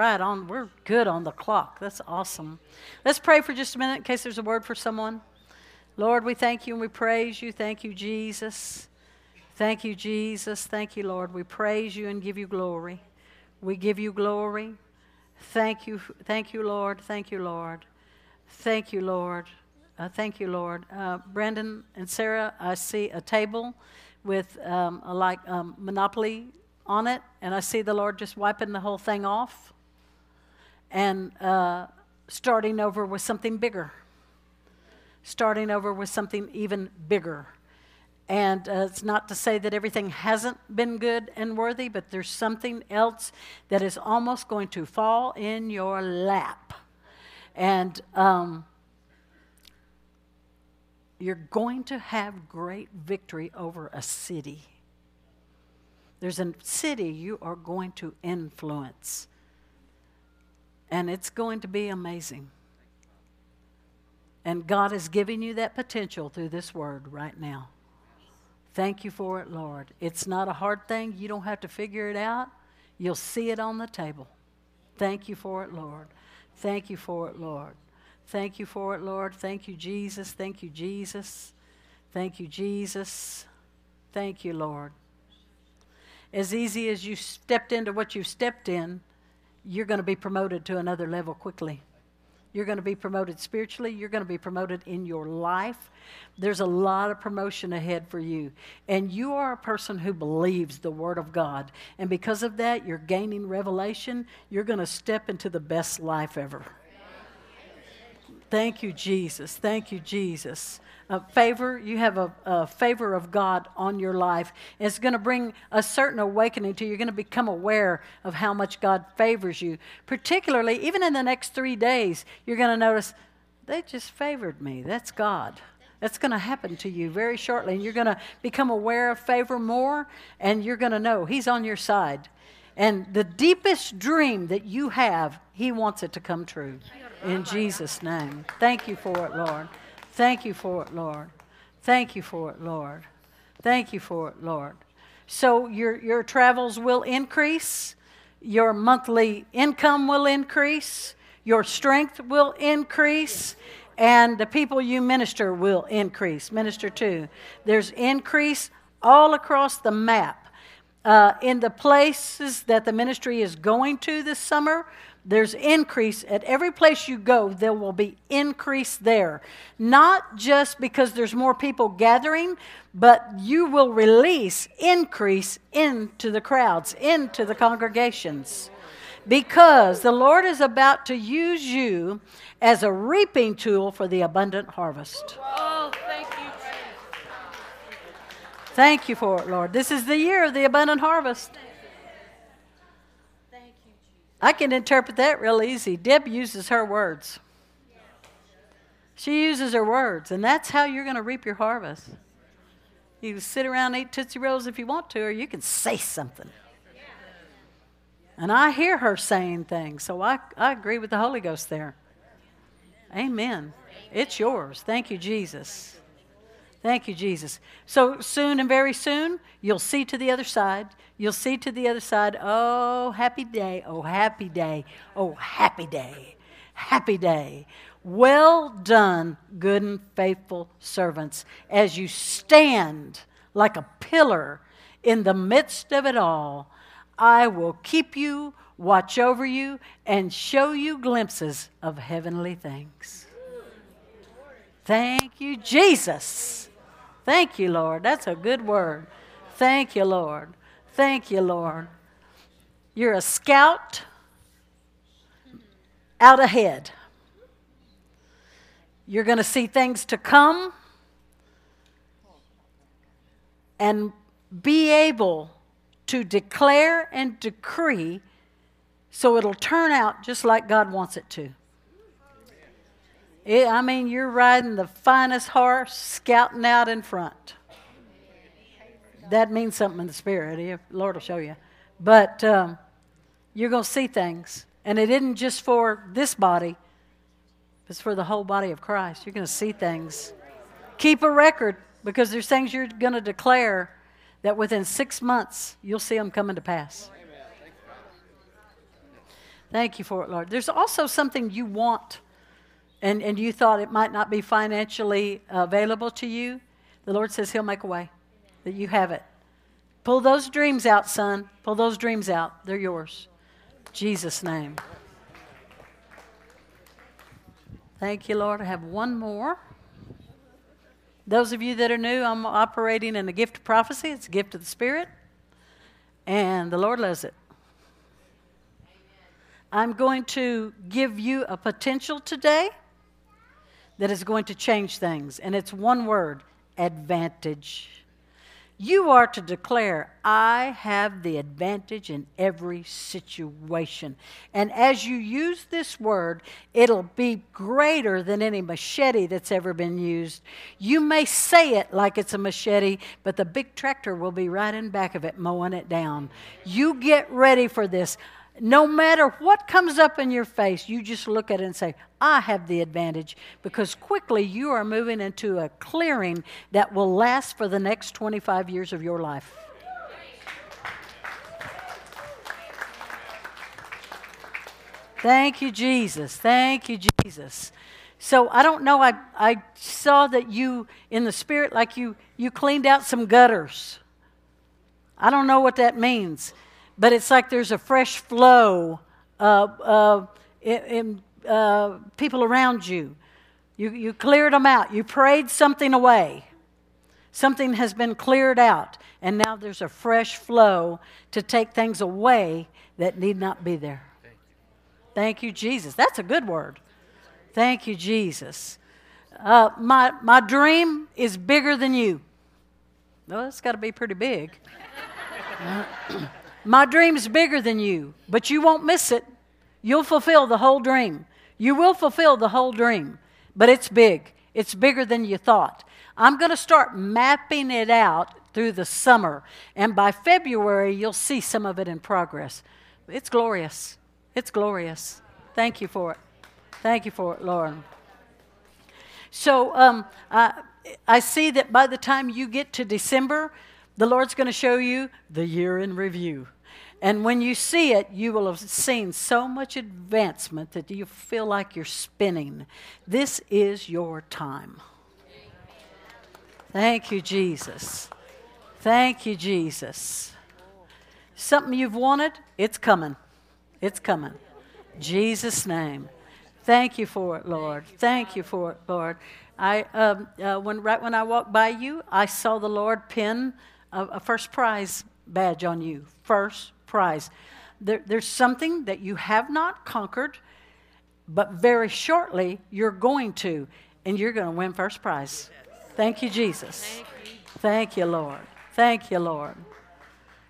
right on. We're good on the clock. That's awesome. Let's pray for just a minute in case there's a word for someone. Lord, we thank you and we praise you. Thank you, Jesus. Thank you, Jesus. Thank you, Lord. We praise you and give you glory. We give you glory. Thank you, Lord. Thank you, Lord. Thank you, Lord. Thank you, Lord. Brandon and Sarah, I see a table with Monopoly on it, and I see the Lord just wiping the whole thing off and starting over with something bigger. Starting over with something even bigger. And it's not to say that everything hasn't been good and worthy, but there's something else that is almost going to fall in your lap. And you're going to have great victory over a city. There's a city you are going to influence. And it's going to be amazing. And God is giving you that potential through this word right now. Thank you for it, Lord. It's not a hard thing. You don't have to figure it out. You'll see it on the table. Thank you for it, Lord. Thank you for it, Lord. Thank you for it, Lord. Thank you, Jesus. Thank you, Jesus. Thank you, Jesus. Thank you, Lord. As easy as you stepped into what you stepped in, you're going to be promoted to another level quickly. You're going to be promoted spiritually. You're going to be promoted in your life. There's a lot of promotion ahead for you. And you are a person who believes the Word of God. And because of that, you're gaining revelation. You're going to step into the best life ever. Thank you, Jesus. Thank you, Jesus. Favor, you have a favor of God on your life. It's going to bring a certain awakening to you. You're going to become aware of how much God favors you. Particularly, even in the next 3 days, you're going to notice, they just favored me. That's God. That's going to happen to you very shortly. And you're going to become aware of favor more, and you're going to know He's on your side. And the deepest dream that you have, He wants it to come true. In Jesus' name. Thank you for it, Lord. Thank you for it, Lord. Thank you for it, Lord. Thank you for it, Lord. So your travels will increase. Your monthly income will increase. Your strength will increase. And the people you minister will increase. Minister to. There's increase all across the map. In the places that the ministry is going to this summer, there's increase. At every place you go, there will be increase there. Not just because there's more people gathering, but you will release increase into the crowds, into the congregations. Because the Lord is about to use you as a reaping tool for the abundant harvest. Oh, thank you. Thank you for it, Lord. This is the year of the abundant harvest. I can interpret that real easy. Deb uses her words. She uses her words, and that's how you're going to reap your harvest. You can sit around and eat Tootsie Rolls if you want to, or you can say something. And I hear her saying things, so I agree with the Holy Ghost there. Amen. It's yours. Thank you, Jesus. Thank you, Jesus. So soon and very soon, you'll see to the other side. You'll see to the other side. Oh, happy day. Oh, happy day. Oh, happy day. Happy day. Well done, good and faithful servants, as you stand like a pillar in the midst of it all. I will keep you, watch over you, and show you glimpses of heavenly things. Thank you, Jesus. Thank you, Lord. That's a good word. Thank you, Lord. Thank you, Lord. You're a scout out ahead. You're going to see things to come and be able to declare and decree so it'll turn out just like God wants it to. You're riding the finest horse, scouting out in front. That means something in the spirit. The Lord will show you. But you're going to see things. And it isn't just for this body. It's for the whole body of Christ. You're going to see things. Keep a record, because there's things you're going to declare that within 6 months, you'll see them coming to pass. Thank you for it, Lord. There's also something you want, and you thought it might not be financially available to you. The Lord says He'll make a way, that you have it. Pull those dreams out, son. Pull those dreams out. They're yours. In Jesus' name. Thank you, Lord. I have one more. Those of you that are new, I'm operating in the gift of prophecy. It's a gift of the Spirit, and the Lord loves it. I'm going to give you a potential today that is going to change things, and it's one word: advantage. You are to declare, I have the advantage in every situation. And as you use this word, it'll be greater than any machete that's ever been used. You may say it like it's a machete, but the big tractor will be right in back of it, mowing it down. You get ready for this. No matter what comes up in your face, you just look at it and say, I have the advantage, because quickly you are moving into a clearing that will last for the next 25 years of your life. Thank you, Jesus. Thank you, Jesus. So I don't know, I saw that you, in the Spirit, like you cleaned out some gutters. I don't know what that means. But it's like there's a fresh flow in people around you. You cleared them out. You prayed something away. Something has been cleared out. And now there's a fresh flow to take things away that need not be there. Thank you, Jesus. That's a good word. Thank you, Jesus. My dream is bigger than you. Well, it's got to be pretty big. My dream's bigger than you, but you won't miss it. You'll fulfill the whole dream. You will fulfill the whole dream, but it's big. It's bigger than you thought. I'm going to start mapping it out through the summer, and by February, you'll see some of it in progress. It's glorious. It's glorious. Thank you for it. Thank you for it, Lord. So I see that by the time you get to December, the Lord's going to show you the year in review. And when you see it, you will have seen so much advancement that you feel like you're spinning. This is your time. Thank you, Jesus. Thank you, Jesus. Something you've wanted, it's coming. It's coming. Jesus' name. Thank you for it, Lord. Thank you for it, Lord. Right when I walked by you, I saw the Lord pin a first prize badge on you. First prize. There's something that you have not conquered, but very shortly you're going to, and you're going to win first prize. Thank you, Jesus. Thank you, Lord. Thank you, Lord.